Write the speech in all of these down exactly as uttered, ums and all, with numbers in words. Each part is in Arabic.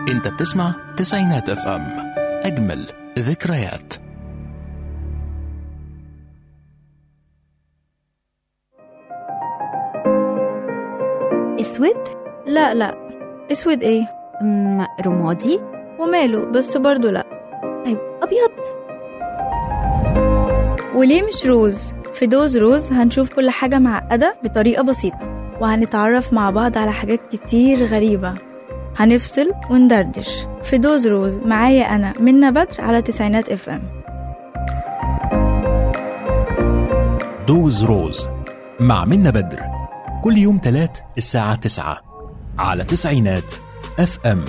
انت بتسمع تسعينات اف ام، اجمل ذكريات. اسود؟ لا لا، اسود ايه؟ أم، رمادي. وماله بس برضو لا. طيب ابيض. وليه مش روز؟ في دوز روز هنشوف كل حاجة معقدة بطريقة بسيطة، وهنتعرف مع بعض على حاجات كتير غريبة، هنفصل وندردش في دوز روز. معايا أنا منى بدر على تسعينات اف ام. دوز روز مع منى بدر كل يوم تلات الساعة تسعة على تسعينات اف ام.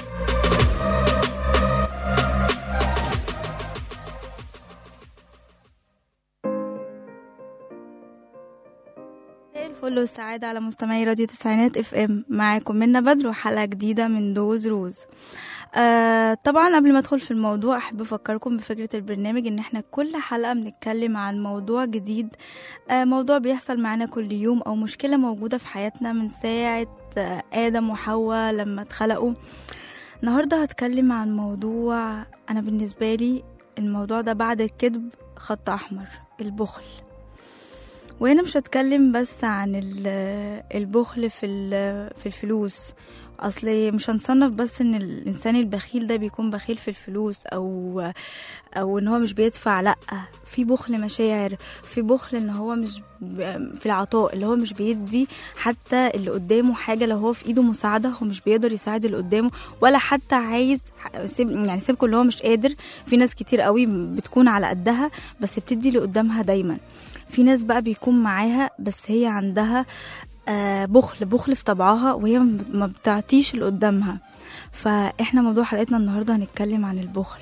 الفل والسعادة على مستمعي راديو تسعينات اف ام، معاكم منى بدر وحلقة جديدة من دوز روز. آه طبعا قبل ما ادخل في الموضوع احب افكركم بفكرة البرنامج، ان احنا كل حلقة بنتكلم عن موضوع جديد، آه موضوع بيحصل معنا كل يوم او مشكلة موجودة في حياتنا من ساعة آه آدم وحواء لما اتخلقوا. النهاردة هتكلم عن موضوع انا بالنسبة لي الموضوع ده بعد الكذب خط احمر، البخل. وهنا مش هتكلم بس عن البخل في في الفلوس، اصل مش هنصنف بس ان الانسان البخيل ده بيكون بخيل في الفلوس او او ان هو مش بيدفع، لا، في بخل مشاعر، في بخل ان هو مش في العطاء، اللي هو مش بيدي حتى اللي قدامه حاجه، لو هو في ايده مساعده هو مش بيقدر يساعد اللي قدامه، ولا حتى عايز يعني سيبكم اللي هو مش قادر. في ناس كتير قوي بتكون على قدها بس بتدي اللي قدامها دايما. في ناس بقى بيكون معاها بس هي عندها آه بخل بخل في طبعها، وهي ما بتعطيش اللي قدامها. فاحنا موضوع حلقتنا النهارده هنتكلم عن البخل.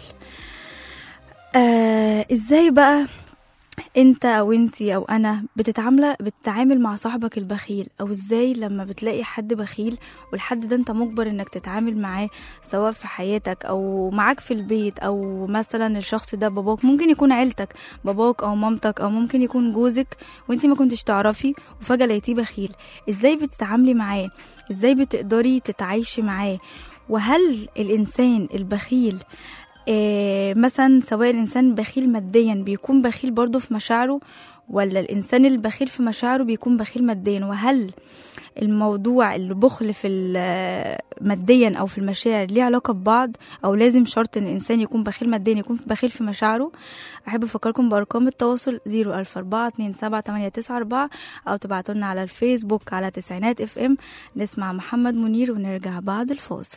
آه ازاي بقى انت او انتي او انا بتتعامل بتتعامل مع صاحبك البخيل، او ازاي لما بتلاقي حد بخيل والحد ده انت مجبر انك تتعامل معاه، سواء في حياتك او معاك في البيت، او مثلا الشخص ده باباك، ممكن يكون عيلتك، باباك او مامتك، او ممكن يكون جوزك وانتي ما كنتش تعرفي وفجأة لقيتيه بخيل. ازاي بتتعاملي معاه؟ ازاي بتقدري تتعايشي معاه؟ وهل الانسان البخيل إيه مثلا، سواء الإنسان بخيل ماديا بيكون بخيل برضو في مشاعره، ولا الإنسان البخيل في مشاعره بيكون بخيل ماديا؟ وهل الموضوع البخل في ماديا أو في المشاعر ليه علاقة ببعض، أو لازم شرط إن الإنسان يكون بخيل ماديا يكون بخيل في مشاعره؟ أحب أفكركم بأرقام التواصل صفر ألف أربعة اتنين سبعة تمانية تسعة أربعة، أو تبعتولنا على الفيسبوك على تسعينات اف ام. نسمع محمد منير ونرجع بعد الفاصل.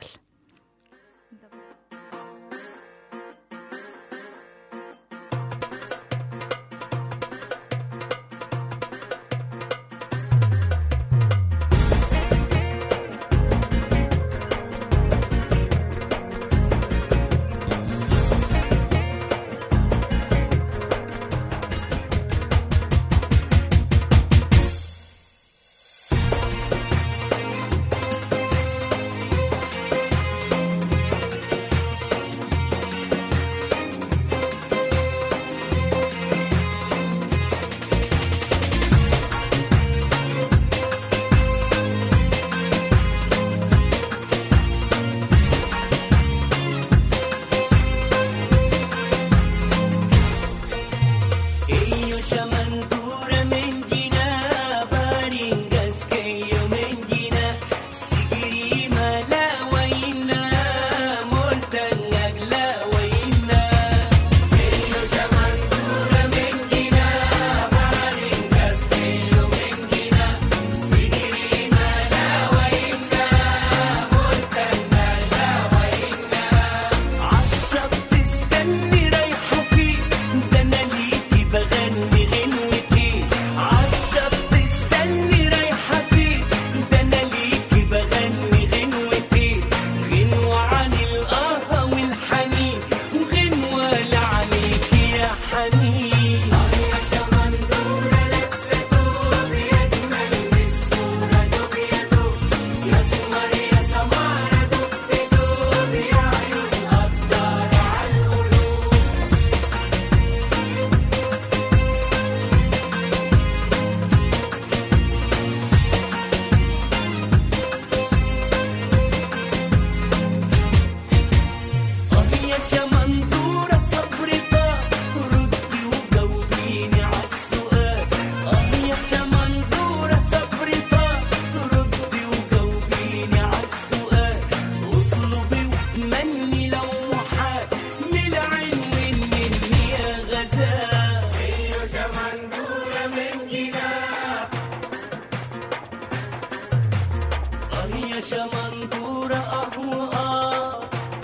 يا شمندورة اه واه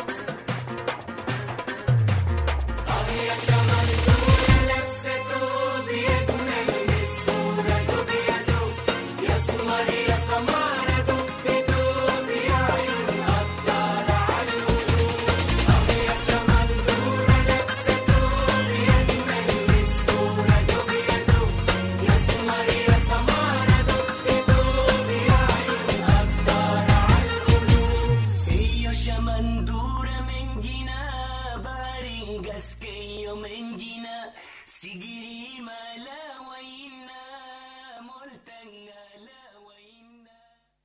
اه يا شمندورة لابسة دوب يجمل من الصورة دوب يا دوب يا سمر يا سمارة دوب دوب يا عيون قطارة عالقلوب اه يا شمندورة لابسة دوب يجمل من الصورة دوب يا دوب يا سمر يا سمارة دوب دوب يا عيون قطارة عالقلوب هي شمندورة من جنا بارينجاس كيو من جنا سيجري مالا وينا مولتنا لا وينا.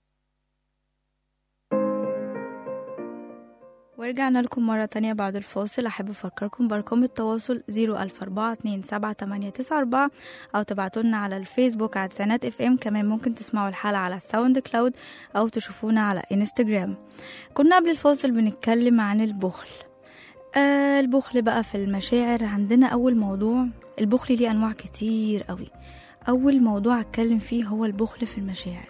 ورجعنا لكم مرة تانية بعد الفاصل. أحب أفكركم بأرقام التواصل صفر ألف أربعة اتنين سبعة تمانية تسعة أربعة أو تبعتولنا على الفيسبوك على تسعينات اف ام. كمان ممكن تسمعوا الحلقة على ساوند كلاود أو تشوفونا على انستجرام. كنا قبل الفاصل بنتكلم عن البخل. آه البخل بقى في المشاعر. عندنا أول موضوع، البخل ليه أنواع كتير قوي. أول موضوع أتكلم فيه هو البخل في المشاعر.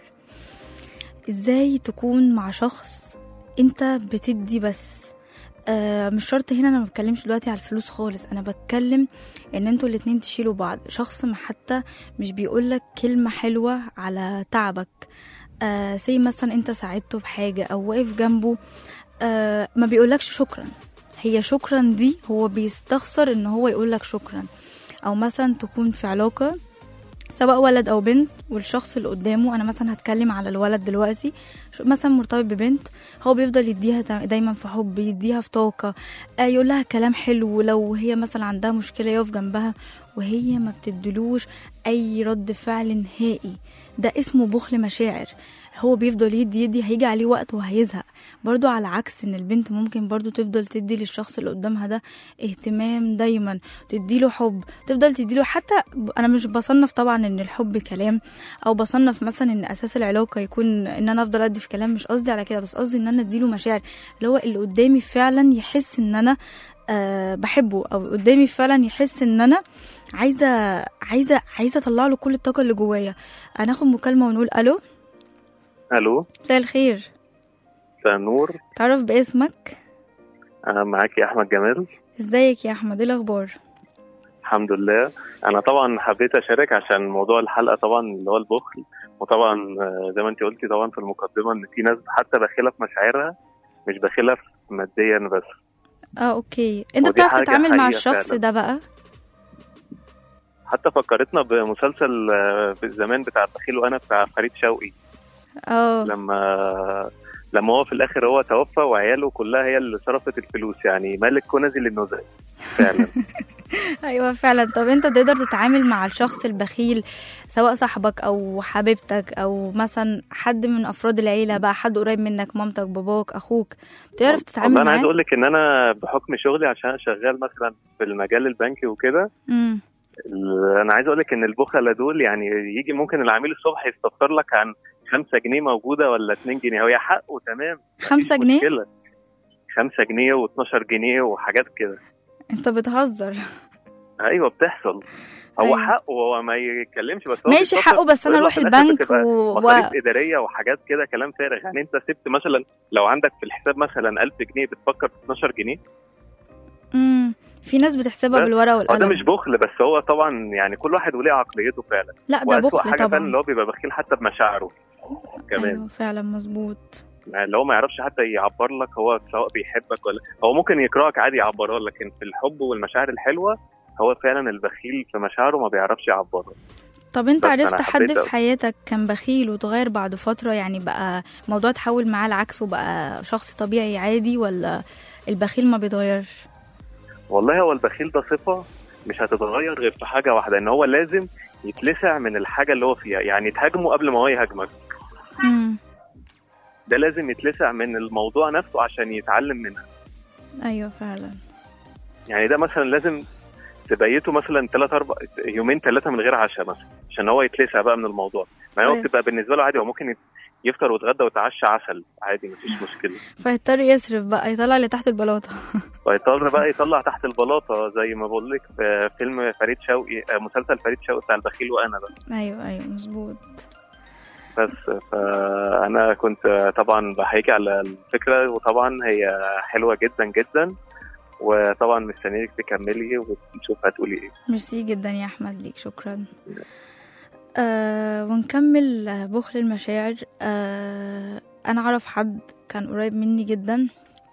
إزاي تكون مع شخص انت بتدي بس. آه مش شرط هنا، انا ما بتكلمش دلوقتي على الفلوس خالص، انا بتكلم ان انتوا الاتنين تشيلوا بعض. شخص ما حتى مش بيقولك كلمة حلوة على تعبك. آه سي مثلا انت ساعدته بحاجة او واقف جنبه، آه ما بيقولكش شكرا. هي شكرا دي هو بيستخسر ان هو يقولك شكرا. او مثلا تكون في علاقة سواء ولد او بنت، والشخص اللي قدامه، انا مثلا هتكلم على الولد دلوقتي، مثلا مرتبط ببنت، هو بيفضل يديها دايما في حب، يديها في طاقة، يقول لها كلام حلو. لو هي مثلا عندها مشكلة يقف جنبها، وهي ما بتدلوش اي رد فعل نهائي. ده اسمه بخل مشاعر. هو بيفضل يدي يدي هيجي عليه وقت وهيزهق. برضو على عكس ان البنت ممكن برضو تفضل تدي للشخص اللي قدامها ده اهتمام دايما، تديله حب، تفضل تديله. حتى انا مش بصنف طبعا ان الحب كلام، او بصنف مثلا ان اساس العلاقة يكون ان انا افضل ادي في كلام، مش قصدي على كده، بس قصدي ان انا اديله مشاعر، اللي هو اللي قدامي فعلا يحس ان انا أه بحبه، او قدامي فعلا يحس ان انا عايزة عايزة عايزة اطلع له كل الطاقة اللي جوايا. هناخد مكالمة ونقول الو. الو، مساء الخير. مساء النور. تعرف باسمك؟ انا معاكي احمد جمال. ازيك يا احمد، ايه الاخبار؟ الحمد لله. انا طبعا حبيت اشارك عشان موضوع الحلقه طبعا اللي هو البخل، وطبعا زي ما انت قلتي طبعا في المقدمه ان في ناس حتى بخيله في مشاعرها، مش بخيله ماديا بس. اه اوكي. انت بتعرف تتعامل مع الشخص فعلا ده بقى؟ حتى فكرتنا بمسلسل زمان بتاع البخيل وانا بتاع فريد شوقي. اه لما لما هو في الاخر هو توفى وعياله كلها هي اللي صرفت الفلوس، يعني مالك كنزي للنزل فعلا. ايوه فعلا. طب انت تقدر تتعامل مع الشخص البخيل، سواء صاحبك او حبيبتك او مثلا حد من افراد العيله بقى، حد قريب منك، مامتك، باباك، اخوك، تعرف تتعامل معاه؟ انا عايز اقول لك ان انا بحكم شغلي عشان شغال مثلا في المجال البنكي وكده، امم انا عايز اقول لك ان البخله دول يعني يجي ممكن العميل الصبح يستفسر لك عن خمسة جنيه موجودة ولا اتنين جنيه، هو حقه تمام. خمسة جنيه؟ خمسة جنيه واتناشر جنيه وحاجات كده. انت بتهزر؟ ايوه بتحصل. هو أيوة. حقه هو ما يتكلمش، بس هو ماشي حقه، بس انا اروح البنك و... مصاريف اداريه وحاجات كده كلام فارغ. يعني انت سبت مثلا لو عندك في الحساب مثلا ألف جنيه بتفكر في اتناشر جنيه. امم في ناس بتحسبها بالورقه والقلم. ده مش بخل، بس هو طبعا يعني كل واحد وليه عقليته فعلا. لا ده بخل حاجة طبعا. اللي هو بيبقى بخيل حتى بمشاعره كمان. ايوه فعلا مظبوط. اللي هو ما يعرفش حتى يعبر لك هو سواء بيحبك ولا هو ممكن يكرهك عادي يعبرها، لكن في الحب والمشاعر الحلوه هو فعلا البخيل في مشاعره ما بيعرفش يعبرها. طب انت عرفت حد في حياتك كان بخيل وتغير بعد فتره، يعني بقى موضوع تحول معاه العكس وبقى شخص طبيعي عادي، ولا البخيل ما بيتغيرش؟ والله هو البخيل ده صفه مش هتتغير غير في حاجه واحده، ان هو لازم يتلسع من الحاجه اللي هو فيها، يعني تهاجمه قبل ما هو يهاجمك. امم ده لازم يتلسع من الموضوع نفسه عشان يتعلم منها. ايوه فعلا. يعني ده مثلا لازم تبيته مثلا ثلاثة أربع يومين ثلاثة من غير عشاء مثلا عشان هو يتلسع بقى من الموضوع. ما هو بتبقى بالنسبة له عادي، هو ممكن يفطر ويتغدى ويتعشى عسل عادي مفيش مشكلة. فيضطر يصرف بقى، يطلع اللي تحت البلاطة. فيضطر بقى يطلع تحت البلاطة زي ما بقول لك في فيلم فريد شوقي، مسلسل فريد شوقي بتاع البخيل وأنا بقى. أيوة أيوة مظبوط. بس فانا كنت طبعا بحكي على الفكره، وطبعا هي حلوه جدا جدا، وطبعا مستنيك تكملي ونشوف هتقولي ايه. ميرسي جدا يا احمد، ليك شكرا. آه ونكمل بخل المشاعر. آه انا اعرف حد كان قريب مني جدا،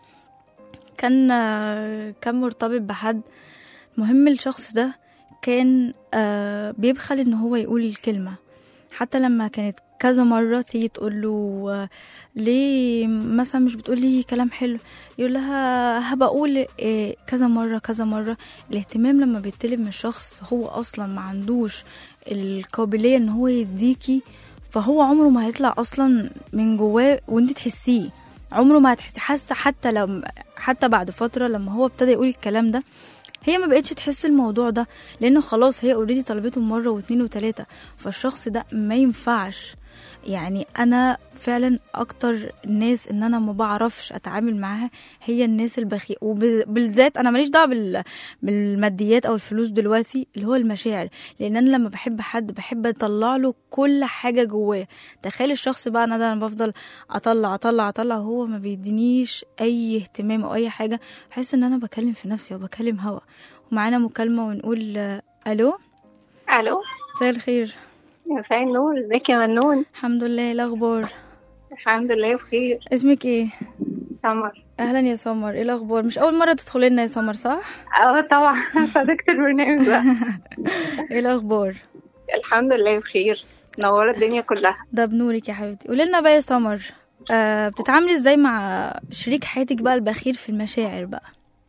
كان آه كان مرتبط بحد مهم. الشخص ده كان آه بيبخل ان هو يقول الكلمة، حتى لما كانت كذا مرة تيجي تقول له آه ليه مثلا مش بتقولي كلام حلو، يقول لها هبقول إيه كذا مرة كذا مرة. الاهتمام لما بيطلب من الشخص هو اصلا ما عندوش القابلية ان هو يديكي، فهو عمره ما هيطلع اصلا من جواه وانت تحسيه، عمره ما هتحسي. حاسه حتى لو حتى بعد فترة لما هو ابتدى يقول الكلام ده، هي ما بقتش تحس الموضوع ده، لانه خلاص هي اوريدي طلبته مرة واتنين وتلاتة. فالشخص ده ما ينفعش. يعني انا فعلا اكتر الناس ان انا ما بعرفش اتعامل معاها هي الناس البخيل، وبالذات انا ماليش دعوه بال... بالماديات او الفلوس دلوقتي، اللي هو المشاعر. لان انا لما بحب حد بحب اطلع له كل حاجه جواه. تخيل الشخص بقى انا ده انا بفضل اطلع اطلع اطلع وهو ما بيدينيش اي اهتمام او اي حاجه، بحس ان انا بكلم في نفسي او بكلم هوا. ومعانا مكالمه ونقول الو. الو، مساء الخير. مساء النور، ازيك يا منون؟ الحمد لله، ايه الاخبار؟ الحمد لله بخير. اسمك ايه؟ سمر. اهلا يا سمر، ايه الاخبار؟ مش اول مره تدخلي لنا يا سمر صح؟ اه طبعا صديقة البرنامج ده. ايه الاخبار؟ الحمد لله بخير، نورة الدنيا كلها. ده بنورك يا حبيبتي. قولي لنا بقى يا سمر، آه بتتعاملي ازاي مع شريك حياتك بقى البخيل في المشاعر بقى؟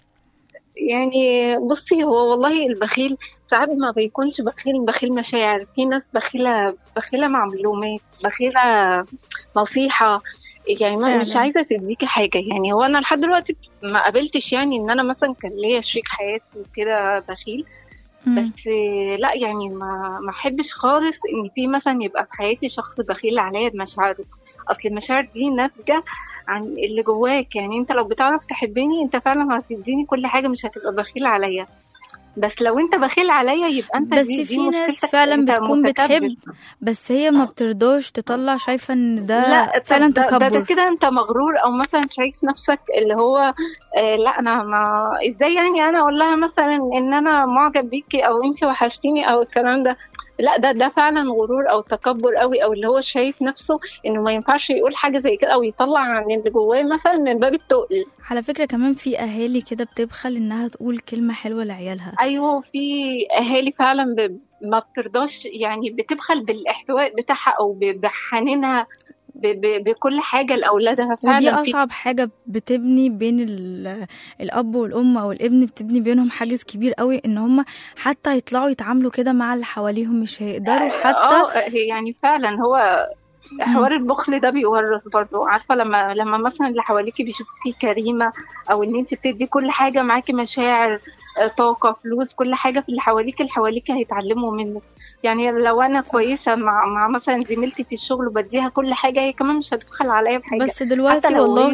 يعني بصي، هو والله البخيل ساعات ما بيكونش بخيل بخيل مشاعر. في ناس بخيلة بخيلة معلومات، بخيلة نصيحة، يعني ما مش عايزة تديكي حاجة. يعني هو أنا لحد دلوقتي ما قابلتش يعني إن أنا مثلا كان ليا شريك حياتي وكده بخيل، بس لا يعني ما ما احبش خالص ان في مثلا يبقى في حياتي شخص بخيل عليا بمشاعره. اصل المشاعر دي ناتجه عن اللي جواك. يعني انت لو بتعرف تحبني انت فعلا هتديني كل حاجه، مش هتبقى بخيل عليا. بس لو انت بخيل عليا يبقى انت بس دي, دي في ناس فعلا بتكون متكبر. بتحب بس هي ما بترضاش تطلع، شايفه ان ده لا فعلا ده, تكبر. ده, ده كده انت مغرور، او مثلا شايف نفسك اللي هو آه لا انا ما ازاي يعني انا اقول لها مثلا ان انا معجب بيكي او انت وحشتيني او الكلام ده. لا ده ده فعلا غرور او تكبر قوي، او اللي هو شايف نفسه انه ما ينفعش يقول حاجه زي كده او يطلع عن اللي جواه مثلا من باب التقل. على فكره كمان في اهالي كده بتبخل انها تقول كلمه حلوه لعيالها. ايوه في اهالي فعلا ب... ما بترضاش، يعني بتبخل بالاحتواء بتاعها او بحنينها ب... ب... بكل حاجه لاولادها فعلا. ودي اصعب حاجه بتبني بين ال... الاب والام او الابن، بتبني بينهم حاجز كبير قوي، ان هم حتى يطلعوا يتعاملوا كده مع اللي حواليهم مش هيقدروا حتى. اه يعني فعلا هو حوار البخل ده بيورث برضو. عارفه لما لما مثلا اللي حواليكي بيشوفوكي كريمه، او ان انت بتدي كل حاجه معاكي، مشاعر، طاقه، فلوس، كل حاجه في اللي حواليكي اللي حواليكي هيتعلموا منك. يعني لو انا صح. كويسه مع مع مثلا زميلتي في الشغل وبديها كل حاجه، هي كمان مش هتبخل عليا بحاجه. بس دلوقتي والله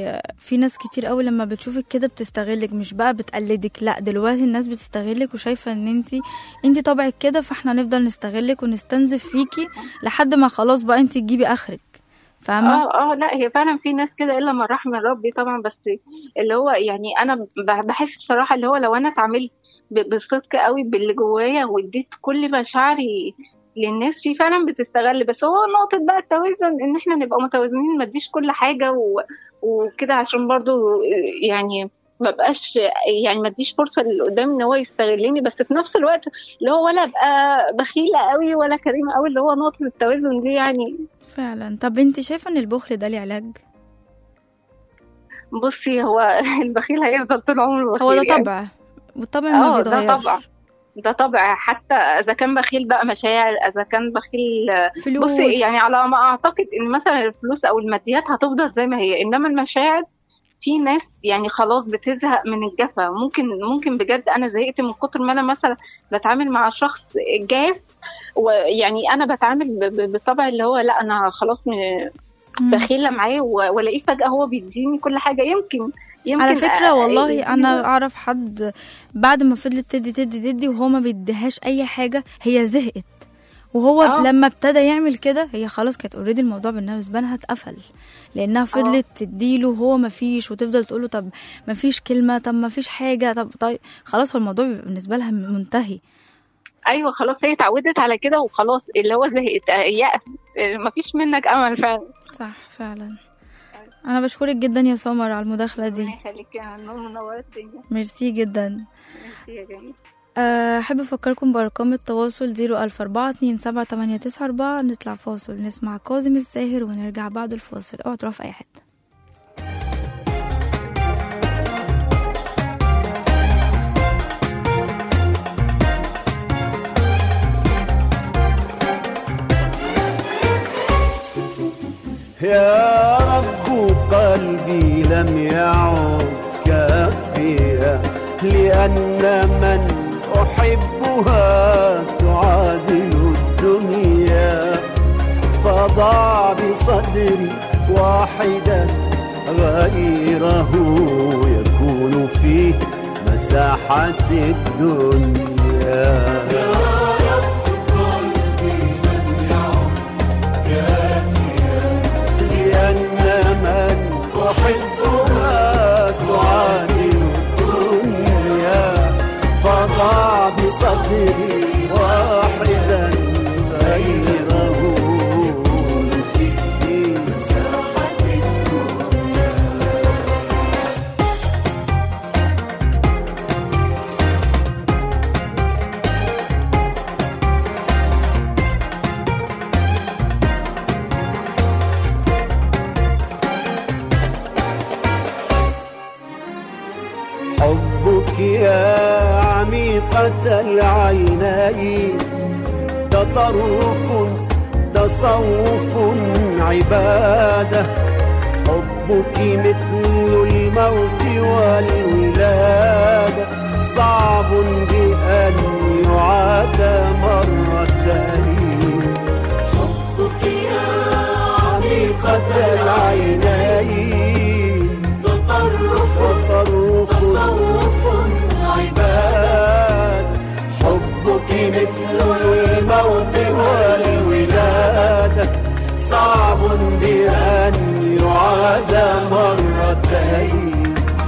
في ناس كتير قوي لما بتشوفك كده بتستغلك، مش بقى بتقلدك، لا دلوقتي الناس بتستغلك وشايفه ان انت انت طبعك كده، فاحنا نفضل نستغلك ونستنزف فيكي لحد ما خلاص بقى انت تجيبي اخرك. فاهمه؟ اه اه لا هي فعلا في ناس كده الا من رحم ربي طبعا. بس اللي هو يعني انا بحس بصراحه اللي هو لو انا اتعاملت بالصدق قوي باللي جوايا واديت كل مشاعري للناس، في فعلا بتستغل. بس هو نقطه بقى التوازن، ان احنا نبقى متوازنين، ما اديش كل حاجه و... وكده، عشان برضو يعني ما بقاش يعني ما اديش فرصه اللي قدامي ان هو يستغلني، بس في نفس الوقت اللي هو ولا ابقى بخيله قوي ولا كريمه قوي، اللي هو نقطه التوازن دي يعني فعلا. طب انت شايفه ان البخل ده ليه علاج؟ بصي هو البخيل هيفضل طول عمره بخيل. هو ده يعني. طبع، والطبع ما بيتغيرش. ده طبع ده طبع حتى اذا كان بخيل بقى مشاعر، اذا كان بخيل فلوس. بصي يعني على ما اعتقد ان مثلا الفلوس او الماديات هتفضل زي ما هي، انما المشاعر في ناس يعني خلاص بتزهق من الجفا. ممكن ممكن بجد انا زهقت من كتر ما انا مثلا بتعامل مع شخص جاف، ويعني انا بتعامل بالطبع اللي هو لا انا خلاص بخيله معاه، والاقيه فجاه هو بيديني كل حاجه. يمكن يمكن على فكره والله انا اعرف حد بعد ما فضلت تدي تدي تدي وهو ما بيديهاش اي حاجه، هي زهقت وهو آه. لما ابتدى يعمل كده هي خلاص كانت اوريدي الموضوع بالنسبه لها اتقفل، لانها فضلت تديله وهو مفيش، وتفضل تقوله طب مفيش كلمه، طب مفيش حاجه، طب طيب خلاص هو الموضوع بيبقى بالنسبه لها منتهي. ايوه خلاص هي اتعودت على كده وخلاص، اللي هو زهقت يأس، مفيش منك امل فعلا. صح فعلا. انا بشكرك جدا يا سمر على المداخله دي. ربنا يخليك يا نور، منورة الدنيا. ميرسي جدا. ميرسي يا جميل. أحب أفكركم بأرقام التواصل زيرو ألف أربعة اتنين سبعة تمانية تسعة أربعة. نطلع فاصل نسمع كاظم الساهر ونرجع بعد الفاصل. اوعى تروح في أي حتة. يا رب قلبي لم يعد كافيا، لأن من أحبها تعادل الدنيا، فضع بصدري واحدا غيره يكون فيه مساحة الدنيا. يا رب قلبي لم يعد كافيا، لأن من أحبها تعادل الدنيا، فضع بصدري واحدا غيره في مساحة الدنيا. حبك يا عميقة العينين تطرف تصوف عبادة، حبك مثل الموت والولادة، صعب بأن يعاد مرتين. حبك يا عميقة العينين تطرف تصوف عباد، حبك مثل الموت والولادة، صعب بأن يعاد مرتين.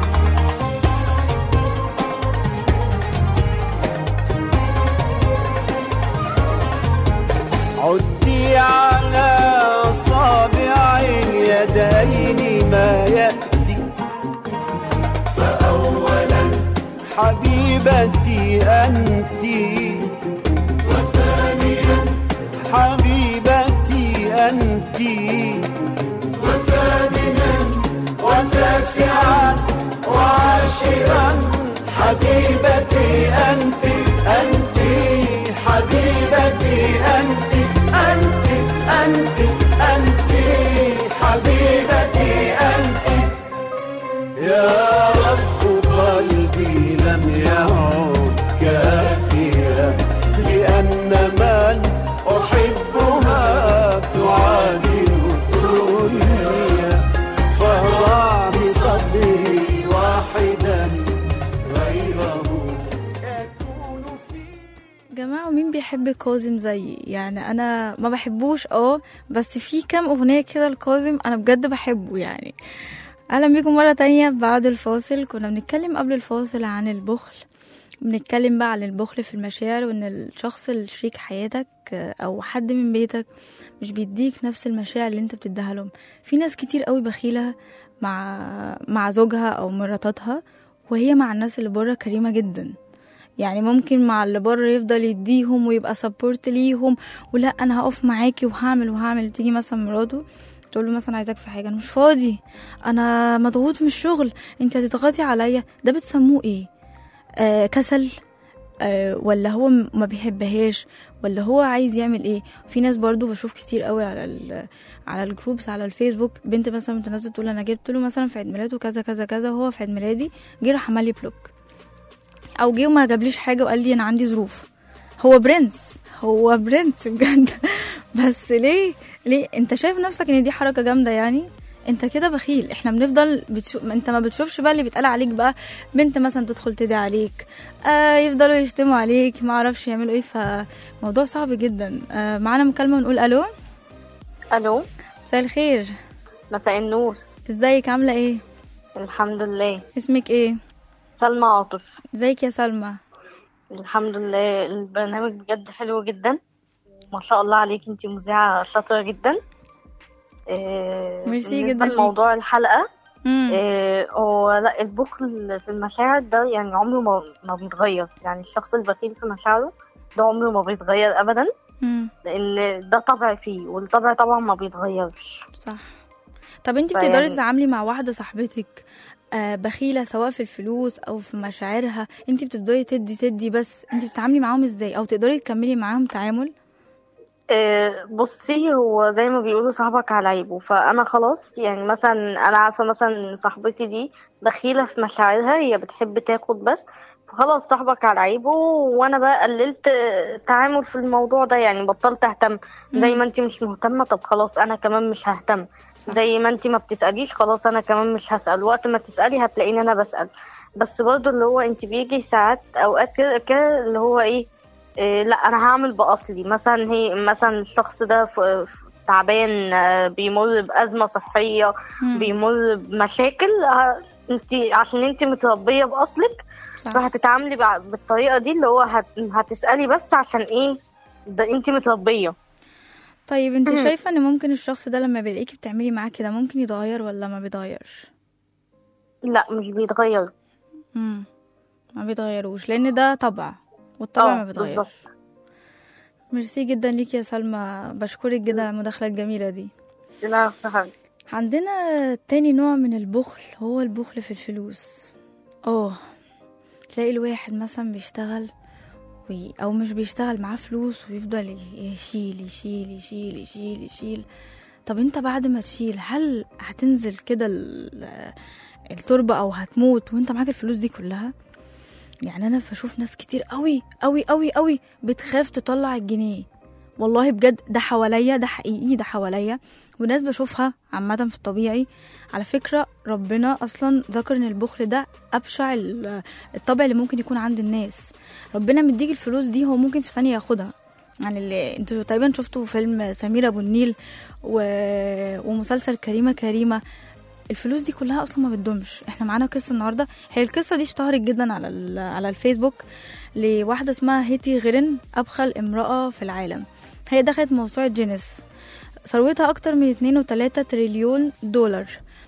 عدي على أصابع اليدين ما يأتي، فأولا حبيبتي أنتِ، وثانيا حبيبتي أنتِ، وثامنا وتاسعا وعاشرا حبيبتي أنتِ، أنتِ حبيبتي أنتِ، أنتِ أنتِ أنتِ حبيبتي أنتِ. يا رب قلبي لم يعد كافيا، لأن من أحبها تعادل الدنيا، فضع بصدري واحدا غيره يكون فيه. جماعة مين بيحب كاظم زيي؟ يعني أنا ما بحبوش اه بس في كام أغنية كده لكاظم أنا بجد بحبه يعني. اهلا بيكم مره تانية بعد الفاصل. كنا بنتكلم قبل الفاصل عن البخل، بنتكلم بقى عن البخل في المشاعر، وان الشخص الشريك حياتك او حد من بيتك مش بيديك نفس المشاعر اللي انت بتديها لهم. في ناس كتير قوي بخيلة مع مع زوجها او مراتاتها، وهي مع الناس اللي بره كريمه جدا. يعني ممكن مع اللي بره يفضل يديهم ويبقى سبورت ليهم، ولا انا هقف معاكي وهعمل وهعمل تيجي مثلا مراته تقول له مثلا عايزاك في حاجه، انا مش فاضي، انا مضغوط من الشغل، انت هتضغطي عليا. ده بتسموه ايه؟ آه كسل؟ آه ولا هو ما بيحبهاش؟ ولا هو عايز يعمل ايه؟ في ناس برضو بشوف كتير قوي على على الجروبس على الفيسبوك، بنت مثلا متنزل تقول انا جبت له مثلا في عيد ميلاده كذا كذا كذا، وهو في عيد ميلادي جه راح عمل لي بلوك، او جه وما جابليش حاجه وقال لي انا عندي ظروف. هو برنس، هو برنس بجد. بس ليه ليه انت شايف نفسك ان دي حركه جامده؟ يعني انت كده بخيل. احنا بنفضل بتشو... انت ما بتشوفش بقى اللي بيتقال عليك بقى، بنت مثلا تدخل تدعي عليك، آه يفضلوا يشتموا عليك، ما اعرفش يعملوا ايه، فموضوع صعب جدا. آه معانا مكالمة، نقول الو. الو، مساء الخير. مساء النور. ازيك، عاملة ايه؟ الحمد لله. اسمك ايه؟ سلمى عاطف. ازيك يا سلمى؟ الحمد لله. البرنامج بجد حلو جدا، ما شاء الله عليك، انتي مذيعة شاطرة جدا. إيه ميرسي جدا ليكي. موضوع الحلقة، مم. إيه هو لا البخل في المشاعر ده يعني عمره ما, ما بيتغير. يعني الشخص البخيل في مشاعره ده عمره ما بيتغير أبدا، مم. لأن ده طبع فيه، والطبع طبعا ما بيتغيرش. صح. طب انت فيعني- بتقدري تتعاملي مع واحدة صاحبتك آه بخيلة، سواء في الفلوس او في مشاعرها، انت بتفضلي تدي تدي بس انت بتتعاملي معاهم ازاي، او تقدري تكملي معاهم تعامل؟ آه، بصي، هو زي ما بيقولوا صاحبك على عيبه. فانا خلاص يعني مثلا انا عارفه مثلا صاحبتي دي بخيله في مشاعرها، هي بتحب تاخد بس، فخلاص صاحبك على عيبه. وانا بقى قللت آه، تعامل في الموضوع ده، يعني بطلت اهتم. زي ما انتي مش مهتمه، طب خلاص انا كمان مش ههتم. زي ما انتي ما بتساليش، خلاص انا كمان مش هسال. وقت ما تسالي هتلاقيني انا بسال. بس برضو اللي هو انتي بيجي ساعات اوقات كده كده اللي هو ايه، إيه لا انا هعمل باصلي. مثلا هي مثلا الشخص ده ف- ف- تعبان، آه، بيمر بازمه صحيه، مم. بيمر بمشاكل، ه- انتي عشان انتي متربيه باصلك، صح. فهتتعاملي بع- بالطريقه دي، اللي هو هت... هتسالي بس عشان ايه، ده انتي متربيه. طيب انت مم. شايفة ان ممكن الشخص ده لما بيلاقيكي بتعملي معاه كده ممكن يتغير ولا ما بيتغيرش؟ لا مش بيتغير. امم ما بيتغيروش لان ده طبع، والطبع اه ما بيتغيرش. بالظبط. ميرسي جدا ليكي يا سلمى، بشكرك جدا على المداخلة الجميلة دي. لا فهمت. عندنا تاني نوع من البخل، هو البخل في الفلوس. اه تلاقي الواحد مثلا بيشتغل وي... او مش بيشتغل، معاه فلوس ويفضل يشيل يشيل يشيل يشيل يشيل. طب انت بعد ما تشيل هل هتنزل كده ال- التربة او هتموت وانت معاك الفلوس دي كلها؟ يعني انا بشوف ناس كتير قوي قوي قوي قوي بتخاف تطلع الجنيه. والله بجد ده حواليا، ده حقيقي، ده حواليا، وناس بشوفها عامة في الطبيعي. على فكرة ربنا أصلا ذكر إن البخل ده أبشع ال- الطبع اللي ممكن يكون عند الناس. ربنا مديك الفلوس دي، هو ممكن في ثانية ياخدها. يعني اللي انتوا تقريبا شفتوا فيلم سمير أبو النيل و... ومسلسل كريمة كريمة، الفلوس دي كلها اصلا ما بتدومش. احنا معانا قصه النهارده، هي القصه دي اشتهرت جدا على ال- على الفيسبوك، لواحده اسمها هيتي غيرن، ابخل امراه في العالم. هي دخلت موسوعه جينيس، ثروتها اكتر من اتنين وتلاتة تريليون دولار.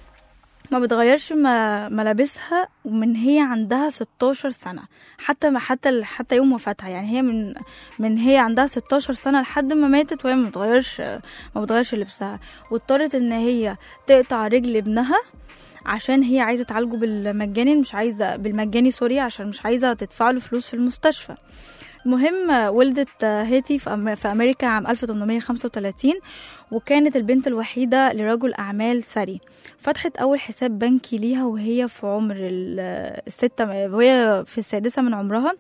ما بتغيرش ما- ملابسها ومن هي عندها ستاشر سنة، حتى ما حتى حتى يوم وفاتها. يعني هي من من هي عندها ستاشر سنة لحد ما ماتت وهي ما بتغيرش ما بتغيرش لبسها. واضطرت ان هي تقطع رجل ابنها عشان هي عايزة تعالجه بالمجاني، مش عايزة بالمجاني سوري، عشان مش عايزة تدفع له فلوس في المستشفى. المهم ولدت هيتي في أم- في أمريكا عام ألف وتمنمية وخمسة وتلاتين، وكانت البنت الوحيدة لرجل أعمال ثري. فتحت أول حساب بنكي ليها وهي في عمر ال- الستة، وهي في السادسة من عمرها.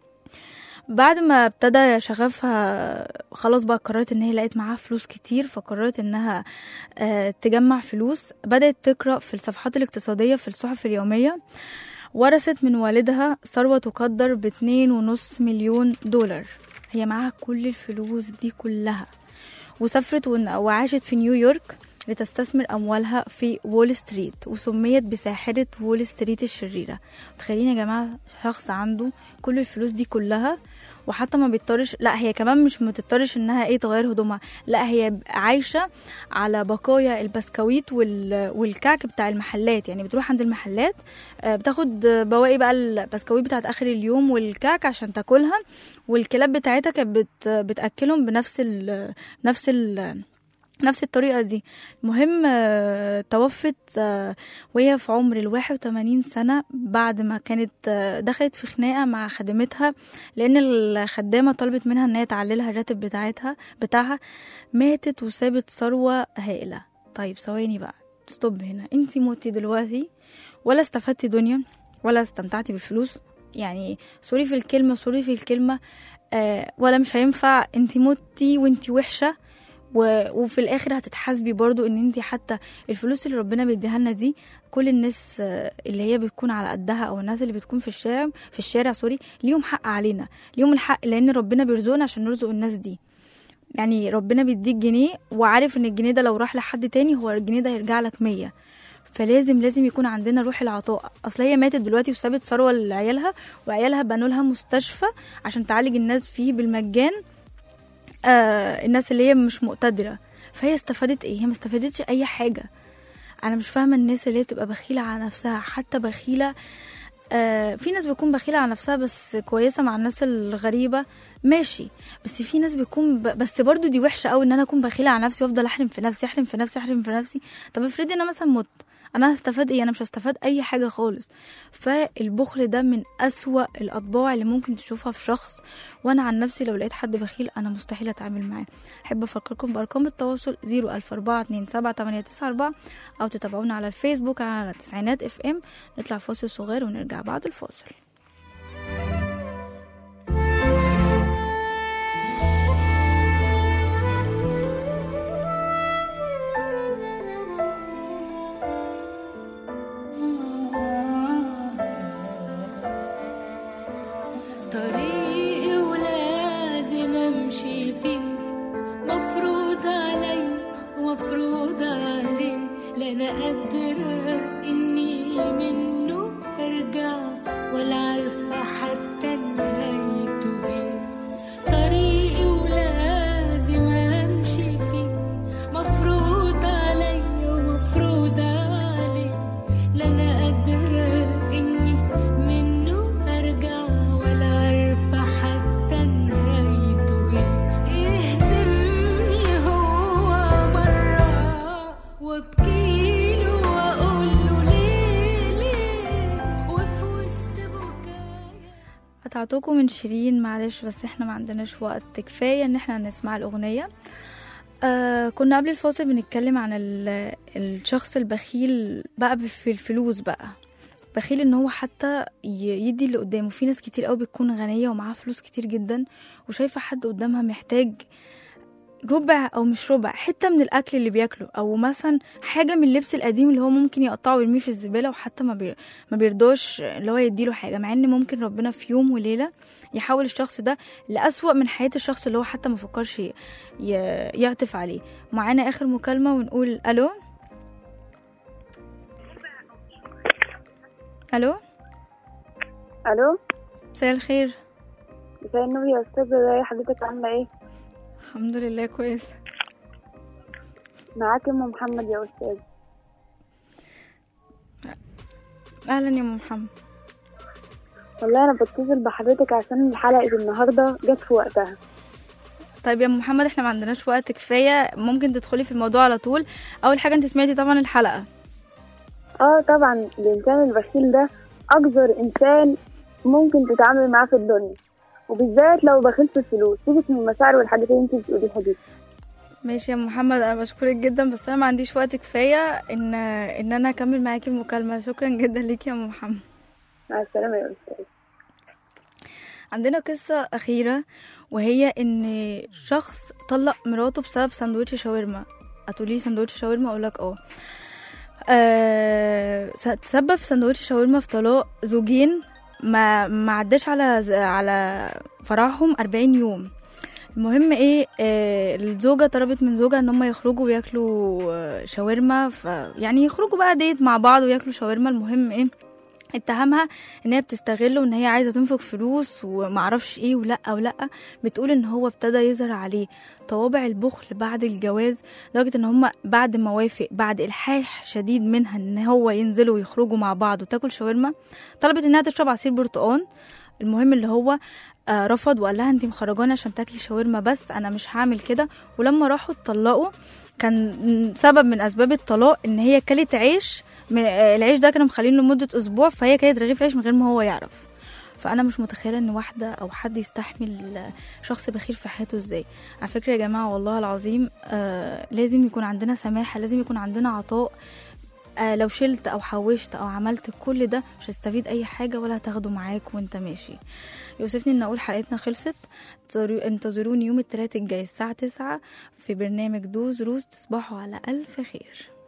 بعد ما ابتدى شغفها خلاص بقى، قررت ان هي لقيت معاها فلوس كتير، فقررت انها آه، تجمع فلوس. بدأت تقرأ في الصفحات الاقتصادية في الصحف اليومية. ورثت من والدها ثروة تقدر باتنين ونص مليون دولار. هي معاها كل الفلوس دي كلها، وسافرت ون- وعاشت في نيويورك لتستثمر أموالها في وول ستريت، وسميت بساحرة وول ستريت الشريرة. تخيلين يا جماعة شخص عنده كل الفلوس دي كلها وحتى ما بيضطرش، لا هي كمان مش متضطرش انها ايه تغير هدومها، لا هي عايشة على بقايا البسكويت وال... والكعك بتاع المحلات. يعني بتروح عند المحلات آه، بتاخد بواقي بقى البسكويت بتاعت اخر اليوم والكعك عشان تاكلها، والكلاب بتاعتها كانت بت... بتاكلهم بنفس ال... نفس ال... نفس الطريقة دي. المهم آه، توفت آه، وهي في عمر الواحد وتمانين سنة، بعد ما كانت آه، دخلت في خناقة مع خادمتها لأن الخدامة طلبت منها أن هي تعللها الراتب بتاعتها بتاعها. ماتت وسابت ثروة هائلة. طيب ثواني بقى، ستوب هنا. انتي موتي دلوقتي، ولا استفدتي دنيا ولا استمتعتي بالفلوس، يعني سوري في الكلمة سوري في الكلمة آه، ولا مش هينفع. انتي موتي وانتي وحشة و... وفي الاخر هتتحاسبي برضو ان انت حتى الفلوس اللي ربنا بيديها لنا دي، كل الناس اللي هي بتكون على قدها او الناس اللي بتكون في الشارع في الشارع سوري ليهم حق علينا، ليهم الحق لان ربنا بيرزقنا عشان نرزق الناس دي. يعني ربنا بيديك جنيه وعارف ان الجنيه ده لو راح لحد تاني هو الجنيه ده هيرجع لك مية، فلازم لازم يكون عندنا روح العطاء. اصل هي ماتت دلوقتي وسابت ثروه لعيالها، وعيالها بنوا لها مستشفى عشان تعالج الناس فيه بالمجان، آه الناس اللي هي مش مقتدره، فهي استفادت ايه؟ هي ما استفادتش اي حاجه. انا مش فاهمه الناس اللي بتبقى بخيله على نفسها، حتى بخيله آه في ناس بتكون بخيله على نفسها بس كويسه مع الناس الغريبه ماشي، بس في ناس بيكون ب... بس برضو دي وحشه قوي ان انا اكون بخيله على نفسي وافضل احرم في نفسي احرم في نفسي احرم في نفسي. طب افرضي انا مثلا مت، انا هستفاد ايه؟ انا مش هستفاد اي حاجه خالص. فالبخل ده من اسوأ الاطباع اللي ممكن تشوفها في شخص، وانا عن نفسي لو لقيت حد بخيل انا مستحيل اتعامل معاه. احب افكركم بارقام التواصل صفر ألف أربعة اتنين سبعة تمانية تسعة أربعة او تتابعونا على الفيسبوك على تسعينات اف ام. نطلع فاصل صغير ونرجع بعد الفاصل. طريقي ولازم امشي فيه، مفروض علي ومفروض عليه، لا انا قادرة اني منه ارجع ولا عارفة حتى نهايته ايه. طريقي ولازم امشي فيه، مفروض علي ومفروض عليه، لا انا قادرة اني منه ارجع ولا عارفة حتى نهايته ايه. يهزمني هو مرة وابكيله واقوله ليه ليه، وفي وسط بكايا. قطعتكم من شيرين معلش، بس احنا ما عندناش وقت كفايه ان احنا نسمع الاغنيه. آه كنا قبل الفاصل بنتكلم عن ال- الشخص البخيل بقى في الفلوس، بقى بخيل ان هو حتى ي- يدي اللي قدامه. في ناس كتير قوي بتكون غنيه ومعاها فلوس كتير جدا وشايفه حد قدامها محتاج ربع او مش ربع حته من الاكل اللي بياكله، او مثلا حاجه من اللبس القديم اللي هو ممكن يقطعه ويرميه في الزباله، وحتى ما بي... ما بيرضاش اللي هو يديله حاجه، مع ان ممكن ربنا في يوم وليله يحول الشخص ده لأسوأ من حياه الشخص اللي هو حتى ما فكرش ي... ي... يعطف عليه. معانا اخر مكالمه ونقول الو. الو الو، مساء الخير. مساء النور يا استاذه، ازي حضرتك؟ عامله ايه؟ الحمد لله كويس. معاك ام محمد يا استاذ. اهلا يا ام محمد. والله انا بتصل بحضرتك عشان حلقه النهارده جت في وقتها. طيب يا ام محمد احنا ما عندناش وقت كفايه، ممكن تدخلي في الموضوع على طول. اول حاجه انت سمعتي طبعا الحلقه؟ اه طبعا، الانسان البخيل ده اقذر انسان ممكن تتعامل معاه في الدنيا، وبالذات لو بخيل في الفلوس. سيبك من المشاعر والحاجات اللي انت بتقوليها دي. ماشي يا محمد، انا بشكرك جدا، بس انا ما عنديش وقت كفايه ان ان انا اكمل معاكي المكالمه. شكرا جدا ليكي يا ام محمد. مع السلامه يا استاذ. عندنا قصه اخيره، وهي ان شخص طلق مراته بسبب سندوتش شاورما. هتقولي سندوتش شاورما؟ اقول لك اه آه، تسبب في سندوتش شاورما في طلاق زوجين ما ما عداش على على فرحهم أربعين يوم. المهم ايه، آه الزوجه طلبت من زوجها ان هم يخرجوا وياكلوا آه شاورما، ف يعني يخرجوا بقى ديت مع بعض وياكلوا شاورما. المهم ايه، اتهمها ان هي بتستغله وان هي عايزه تنفق فلوس ومعرفش ايه ولا ولا. بتقول ان هو ابتدى يظهر عليه طوابع البخل بعد الجواز، لدرجه ان هم بعد ما وافق بعد الحاح شديد منها ان هو ينزلوا ويخرجوا مع بعض وتاكل شاورما، طلبت انها تشرب عصير برتقان. المهم اللي هو آه رفض وقال لها انتي مخرجاني عشان تاكلي شاورما بس، انا مش هعمل كده. ولما راحوا اتطلقوا كان سبب من اسباب الطلاق ان هي كلت عيش، العيش ده كانوا مخلينه لمده اسبوع، فهي كانت رغيف عيش من غير ما هو يعرف. فانا مش متخيله ان واحده او حد يستحمل شخص بخيل في حياته ازاي. على فكره يا جماعه والله العظيم آه لازم يكون عندنا سماحه، لازم يكون عندنا عطاء. آه لو شلت او حوشت او عملت كل ده مش هتستفيد اي حاجه ولا هتاخده معاك وانت ماشي. يوسفني ان اقول حلقتنا خلصت. انتظروني يوم الثلاث الجاي الساعه تسعة في برنامج دوز روز. تصبحوا على الف خير.